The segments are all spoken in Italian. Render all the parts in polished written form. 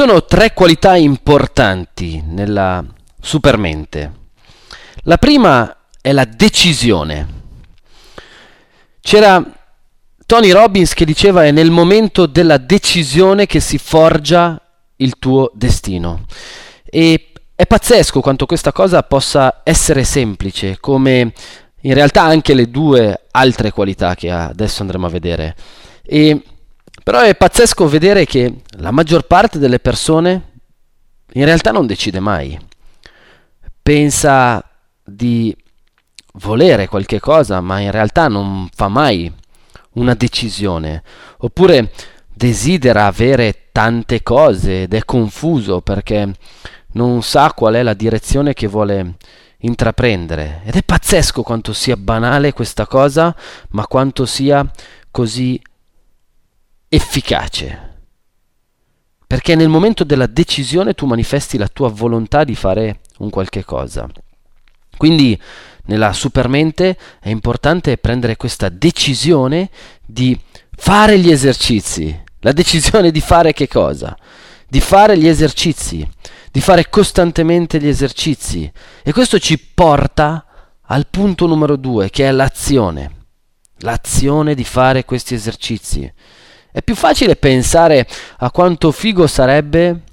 sono tre qualità importanti nella supermente. La prima è la decisione. C'era Tony Robbins che diceva: è nel momento della decisione che si forgia il tuo destino. E è pazzesco quanto questa cosa possa essere semplice, come in realtà anche le due altre qualità che adesso andremo a vedere. Però è pazzesco vedere che la maggior parte delle persone in realtà non decide mai. Pensa di volere qualche cosa, ma in realtà non fa mai una decisione. Oppure desidera avere tante cose ed è confuso perché non sa qual è la direzione che vuole intraprendere. Ed è pazzesco quanto sia banale questa cosa, ma quanto sia così efficace. Perché nel momento della decisione tu manifesti la tua volontà di fare un qualche cosa. Quindi nella supermente è importante prendere questa decisione di fare gli esercizi. La decisione di fare che cosa? Di fare gli esercizi, di fare costantemente gli esercizi. E questo ci porta al punto numero 2, che è l'azione. L'azione di fare questi esercizi. È più facile pensare a quanto figo sarebbe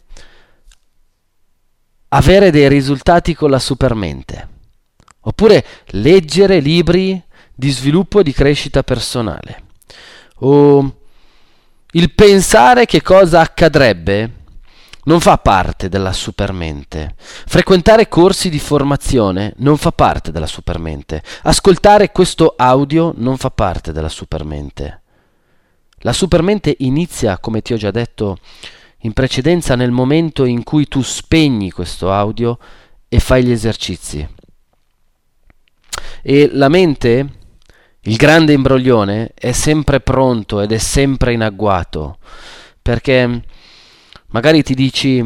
avere dei risultati con la supermente, oppure leggere libri di sviluppo e di crescita personale, o il pensare che cosa accadrebbe non fa parte della supermente. Frequentare corsi di formazione non fa parte della supermente. Ascoltare questo audio non fa parte della supermente. La supermente inizia, come ti ho già detto in precedenza, nel momento in cui tu spegni questo audio e fai gli esercizi. E la mente, il grande imbroglione, è sempre pronto ed è sempre in agguato, perché magari ti dici: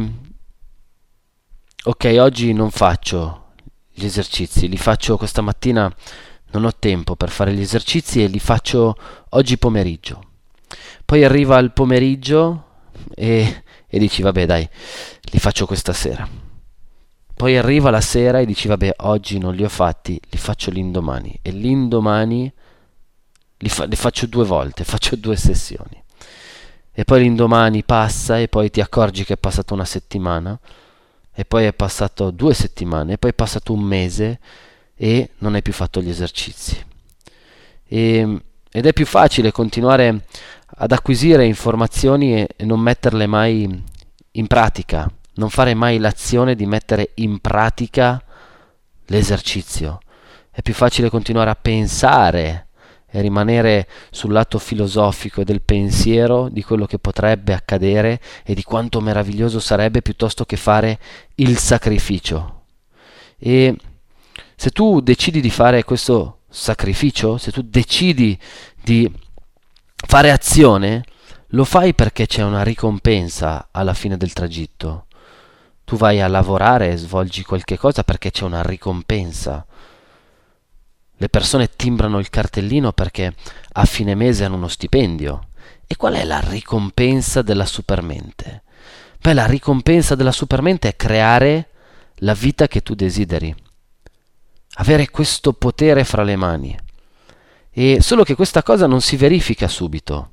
ok, oggi non faccio gli esercizi, li faccio questa mattina, non ho tempo per fare gli esercizi e li faccio oggi pomeriggio. Poi arriva il pomeriggio e dici: vabbè dai, li faccio questa sera. Poi arriva la sera e dici: vabbè, oggi non li ho fatti, li faccio l'indomani. E l'indomani li faccio 2 volte, faccio 2 sessioni. E poi l'indomani passa e poi ti accorgi che è passata una settimana, e poi è passato 2 settimane, e poi è passato un mese e non hai più fatto gli esercizi. Ed è più facile continuare ad acquisire informazioni e non metterle mai in pratica, non fare mai l'azione di mettere in pratica l'esercizio. È più facile continuare a pensare e rimanere sul lato filosofico e del pensiero di quello che potrebbe accadere e di quanto meraviglioso sarebbe, piuttosto che fare il sacrificio. E se tu decidi di fare questo sacrificio, se tu decidi di fare azione, lo fai perché c'è una ricompensa alla fine del tragitto. Tu vai a lavorare e svolgi qualche cosa perché c'è una ricompensa. Le persone timbrano il cartellino perché a fine mese hanno uno stipendio. E qual è la ricompensa della supermente? Beh, la ricompensa della supermente è creare la vita che tu desideri. Avere questo potere fra le mani. E solo che questa cosa non si verifica subito.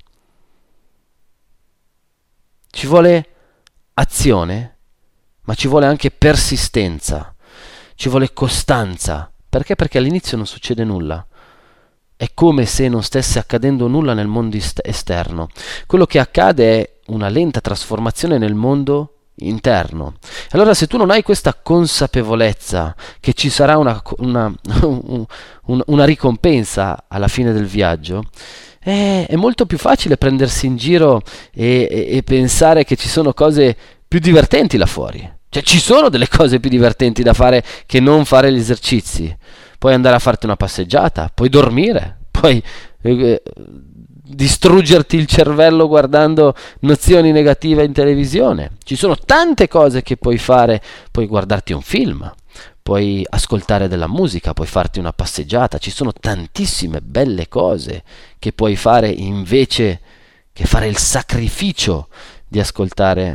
Ci vuole azione, ma ci vuole anche persistenza, ci vuole costanza. Perché? Perché all'inizio non succede nulla. È come se non stesse accadendo nulla nel mondo esterno. Quello che accade è una lenta trasformazione nel mondo interno. Allora, se tu non hai questa consapevolezza che ci sarà una ricompensa alla fine del viaggio, è molto più facile prendersi in giro e pensare che ci sono cose più divertenti là fuori. Cioè, ci sono delle cose più divertenti da fare che non fare gli esercizi. Puoi andare a farti una passeggiata, puoi dormire, puoi distruggerti il cervello guardando nozioni negative in televisione. Ci sono tante cose che puoi fare. Puoi guardarti un film, puoi ascoltare della musica, puoi farti una passeggiata. Ci sono tantissime belle cose che puoi fare invece che fare il sacrificio di ascoltare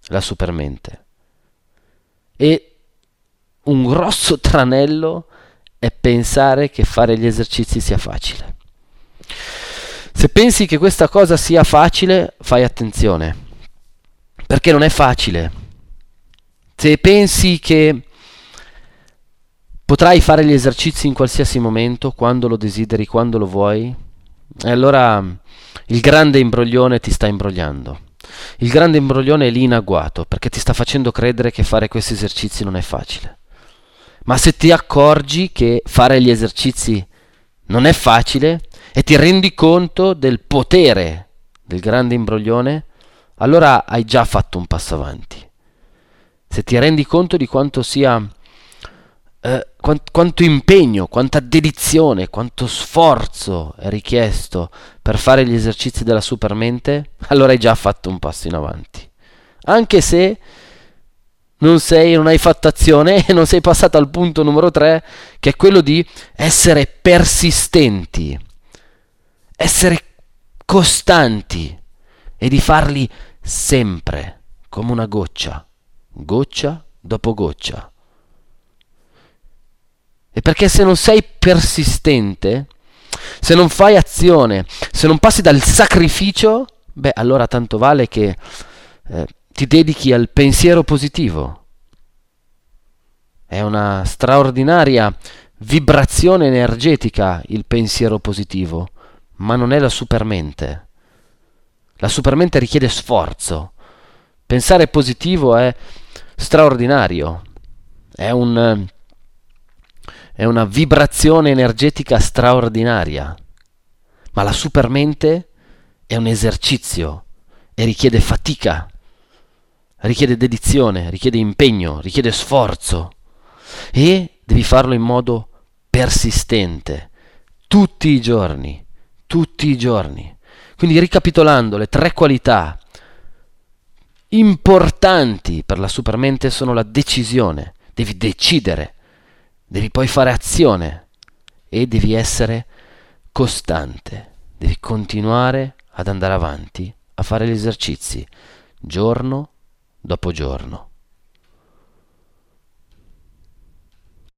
la supermente. E un grosso tranello è pensare che fare gli esercizi sia facile. Se pensi che questa cosa sia facile, fai attenzione, perché non è facile. Se pensi che potrai fare gli esercizi in qualsiasi momento, quando lo desideri, quando lo vuoi, e allora il grande imbroglione ti sta imbrogliando. Il grande imbroglione è lì in agguato, perché ti sta facendo credere che fare questi esercizi non è facile. Ma se ti accorgi che fare gli esercizi non è facile e ti rendi conto del potere del grande imbroglione, allora hai già fatto un passo avanti. Se ti rendi conto di quanto sia quanto impegno, quanta dedizione, quanto sforzo è richiesto per fare gli esercizi della supermente, allora hai già fatto un passo in avanti. Anche se non hai fatto azione e non sei passato al punto numero 3, che è quello di essere persistenti, essere costanti e di farli sempre, come una goccia, goccia dopo goccia. E perché se non sei persistente, se non fai azione, se non passi dal sacrificio, beh, allora tanto vale che ti dedichi al pensiero positivo. È una straordinaria vibrazione energetica il pensiero positivo, ma non è la supermente. La supermente richiede sforzo. Pensare positivo è straordinario, è una vibrazione energetica straordinaria, ma la supermente è un esercizio e richiede fatica, richiede dedizione, richiede impegno, richiede sforzo e devi farlo in modo persistente, tutti i giorni, tutti i giorni. Quindi ricapitolando, le 3 qualità importanti per la supermente sono la decisione, devi decidere, devi poi fare azione e devi essere costante, devi continuare ad andare avanti a fare gli esercizi giorno dopo giorno.